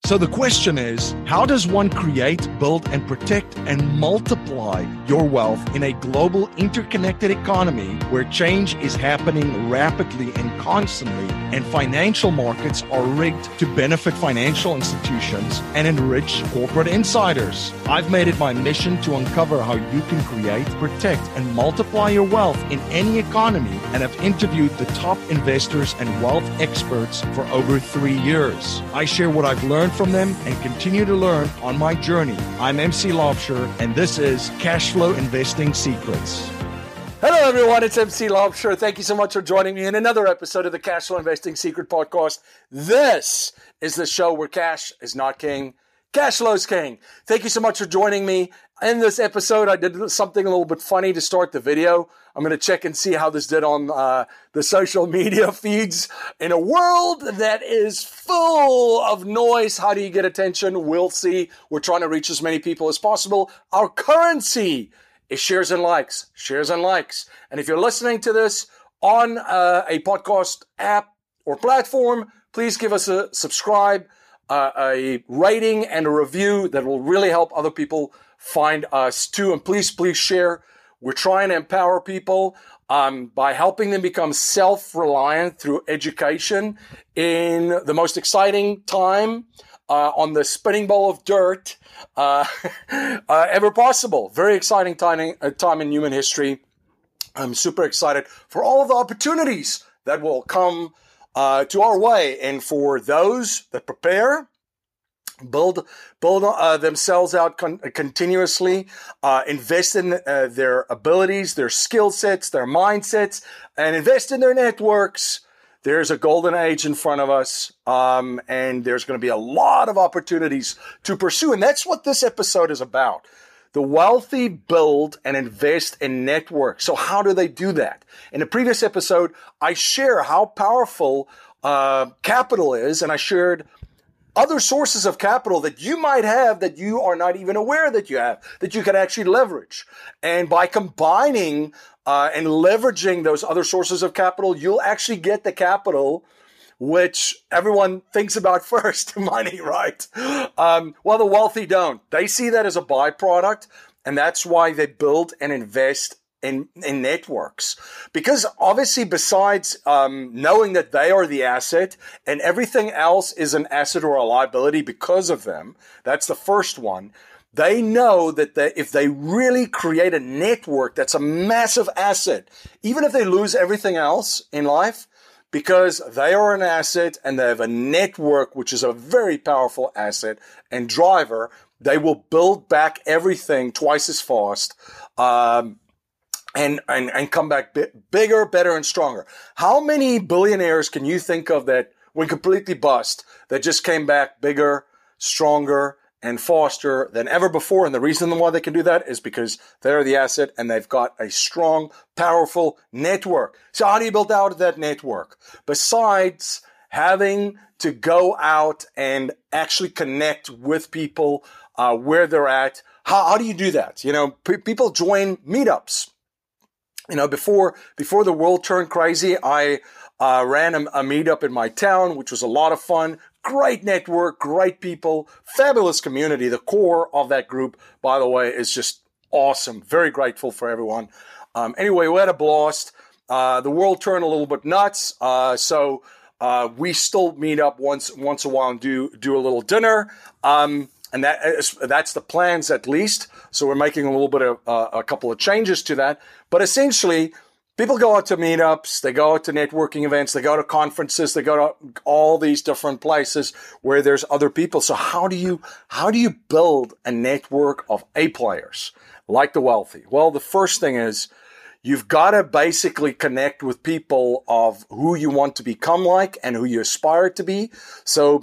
So the question is, how does one create, build, and protect and multiply your wealth in a global interconnected economy where change is happening rapidly and constantly, and financial markets are rigged to benefit financial institutions and enrich corporate insiders? I've made it my mission to uncover how you can create, protect, and multiply your wealth in any economy, and have interviewed the top investors and wealth experts for over 3 years. I share what I've learned from them and continue to learn on my journey. I'm MC Laubscher, and this is Cashflow Investing Secrets. Hello, everyone. It's MC Laubscher. Thank you so much for joining me in another episode of the Cashflow Investing Secret Podcast. This is the show where cash is not king, cash flow is king. Thank you so much for joining me. In this episode, I did something a little bit funny to start the video. I'm going to check and see how this did on the social media feeds. In a world that is full of noise, how do you get attention? We'll see. We're trying to reach as many people as possible. Our currency is shares and likes, shares and likes. And if you're listening to this on a podcast app or platform, please give us a subscribe, a rating, and a review that will really help other people find us too. And please share. We're trying to empower people by helping them become self-reliant through education in the most exciting time on the spinning ball of dirt ever possible. Very exciting time in human history. I'm super excited for all of the opportunities that will come to our way, and for those that prepare, build themselves out continuously, invest in their abilities, their skill sets, their mindsets, and invest in their networks. There's a golden age in front of us, and there's going to be a lot of opportunities to pursue, and that's what this episode is about. The wealthy build and invest in networks. So how do they do that? In the previous episode, I share how powerful capital is, and I shared other sources of capital that you might have that you are not even aware that you have, that you can actually leverage. And by combining and leveraging those other sources of capital, you'll actually get the capital which everyone thinks about first, money, right? Well, the wealthy don't. They see that as a byproduct, and that's why they build and invest in networks. Because obviously, besides knowing that they are the asset and everything else is an asset or a liability because of them, that's the first one. They know that if they really create a network that's a massive asset, even if they lose everything else in life, because they are an asset and they have a network, which is a very powerful asset and driver, they will build back everything twice as fast, and come back bigger, better, and stronger. How many billionaires can you think of that went completely bust, that just came back bigger, stronger, and faster than ever before? And the reason why they can do that is because they're the asset and they've got a strong, powerful network. So how do you build out that network? Besides having to go out and actually connect with people where they're at, how do you do that? You know, people join meetups. You know, before the world turned crazy, I ran a meetup in my town, which was a lot of fun. Great network, great people, fabulous community. The core of that group, by the way, is just awesome. Very grateful for everyone. Anyway, we had a blast. The world turned a little bit nuts, so we still meet up once a while and do a little dinner. And that's the plans, at least. So we're making a little bit of a couple of changes to that. But essentially, people go out to meetups, they go out to networking events, they go to conferences, they go to all these different places where there's other people. So how do you build a network of A players like the wealthy? Well, the first thing is you've got to basically connect with people of who you want to become like and who you aspire to be. So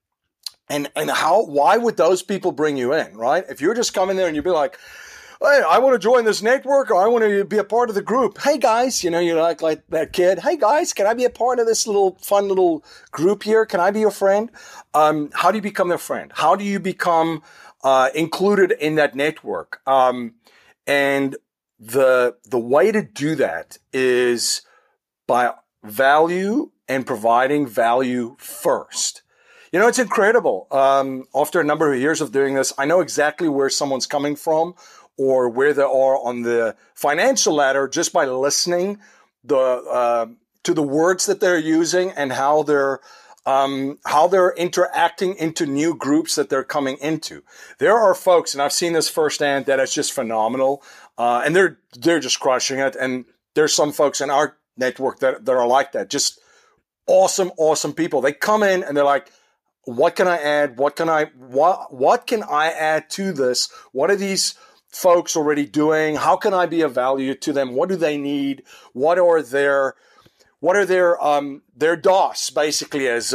why would those people bring you in, right? If you're just coming there and you'd be like, hey, I want to join this network, or I want to be a part of the group. Hey guys, you're like that kid. Hey guys, can I be a part of this fun little group here? Can I be your friend? How do you become their friend? How do you become included in that network? And the way to do that is by value and providing value first. It's incredible. After a number of years of doing this, I know exactly where someone's coming from or where they are on the financial ladder just by listening to the words that they're using and how they're interacting into new groups that they're coming into. There are folks, and I've seen this firsthand, that it's just phenomenal, and they're just crushing it. And there's some folks in our network that are like that, just awesome people. They come in and they're like, what can I add? What can I add to this? What are these folks already doing? How can I be of value to them? What do they need? What are their DOS, basically, as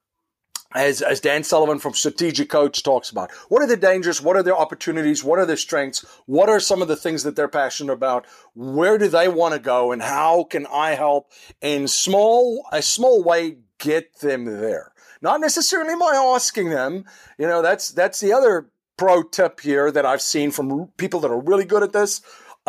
Dan Sullivan from Strategic Coach talks about. What are the dangers? What are their opportunities? What are their strengths? What are some of the things that they're passionate about? Where do they want to go? And how can I help in a small way get them there? Not necessarily by asking them. That's the other pro tip here that I've seen from people that are really good at this.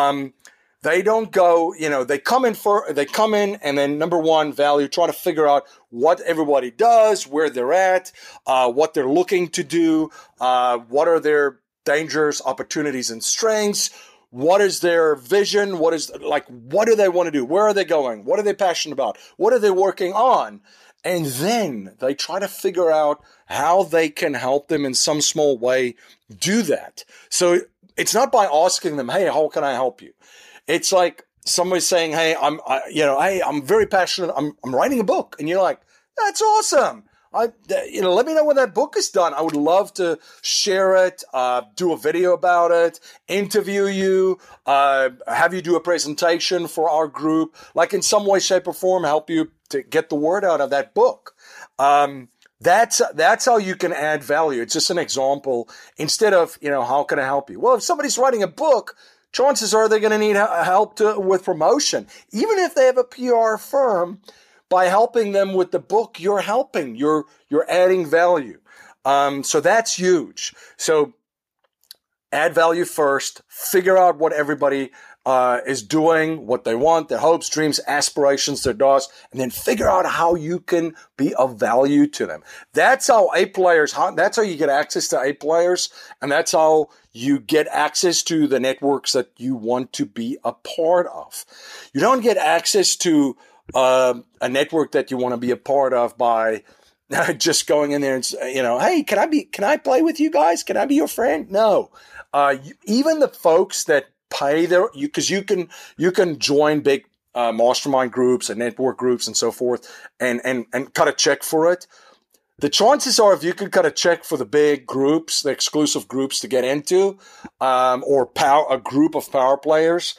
They don't go, they come in and then number one, value, try to figure out what everybody does, where they're at, what they're looking to do, what are their dangers, opportunities, and strengths, what is their vision, what do they want to do, where are they going, what are they passionate about, what are they working on, and then they try to figure out how they can help them in some small way do that. So it's not by asking them, hey, how can I help you? It's like somebody saying, "Hey, I'm very passionate. I'm writing a book," and you're like, "That's awesome. Let me know when that book is done. I would love to share it, do a video about it, interview you, have you do a presentation for our group, like in some way, shape, or form, help you to get the word out of that book." That's how you can add value. It's just an example. Instead of how can I help you? Well, if somebody's writing a book, chances are they're going to need help with promotion. Even if they have a PR firm, by helping them with the book, you're helping. You're adding value. So that's huge. So add value first. Figure out what everybody is doing, what they want, their hopes, dreams, aspirations, their DOS, and then figure out how you can be of value to them. That's how that's how you get access to A players, and that's how you get access to the networks that you want to be a part of. You don't get access to a network that you want to be a part of by just going in there and hey, can I play with you guys? Can I be your friend? No. Even the folks that pay because you can join big mastermind groups and network groups and so forth and cut a check for it. The chances are, if you can cut a check for the big groups, the exclusive groups to get into, or a group of power players,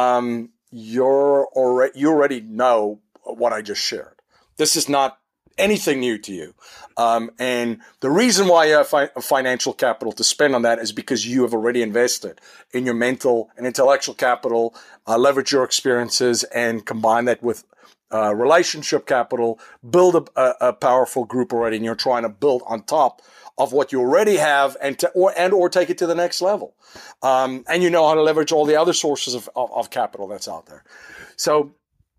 you already know what I just shared. This is not anything new to you. And the reason why you have financial capital to spend on that is because you have already invested in your mental and intellectual capital, leverage your experiences, and combine that with relationship capital, build a powerful group already, and you're trying to build on top of what you already have or take it to the next level. And you know how to leverage all the other sources of capital that's out there. So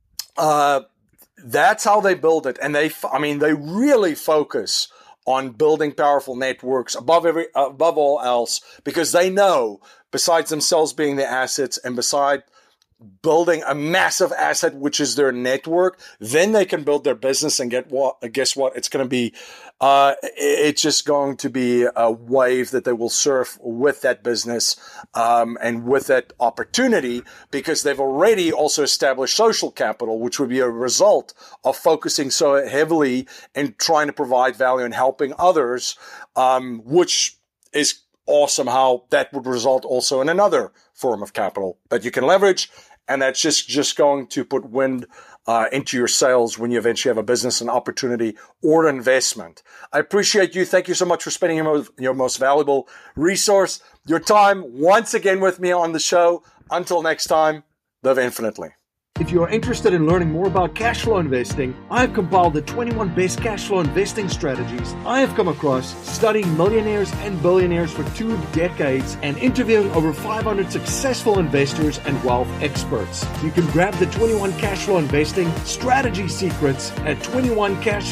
that's how they build it. And they really focus on building powerful networks above all else, because they know, besides themselves being the assets and beside building a massive asset, which is their network, then they can build their business and guess what? It's going to be, it's just going to be a wave that they will surf with that business, and with that opportunity, because they've already also established social capital, which would be a result of focusing so heavily and trying to provide value and helping others, which is awesome how that would result also in another form of capital that you can leverage. And that's just going to put wind into your sails when you eventually have a business, an opportunity, or an investment. I appreciate you. Thank you so much for spending your most valuable resource, your time, once again with me on the show. Until next time, live infinitely. If you are interested in learning more about cash flow investing, I have compiled the 21 best cash flow investing strategies I have come across studying millionaires and billionaires for 2 decades and interviewing over 500 successful investors and wealth experts. You can grab the 21 cash flow investing strategy secrets at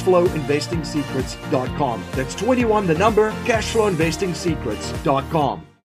21cashflowinvestingsecrets.com. That's 21 the number cashflowinvestingsecrets.com.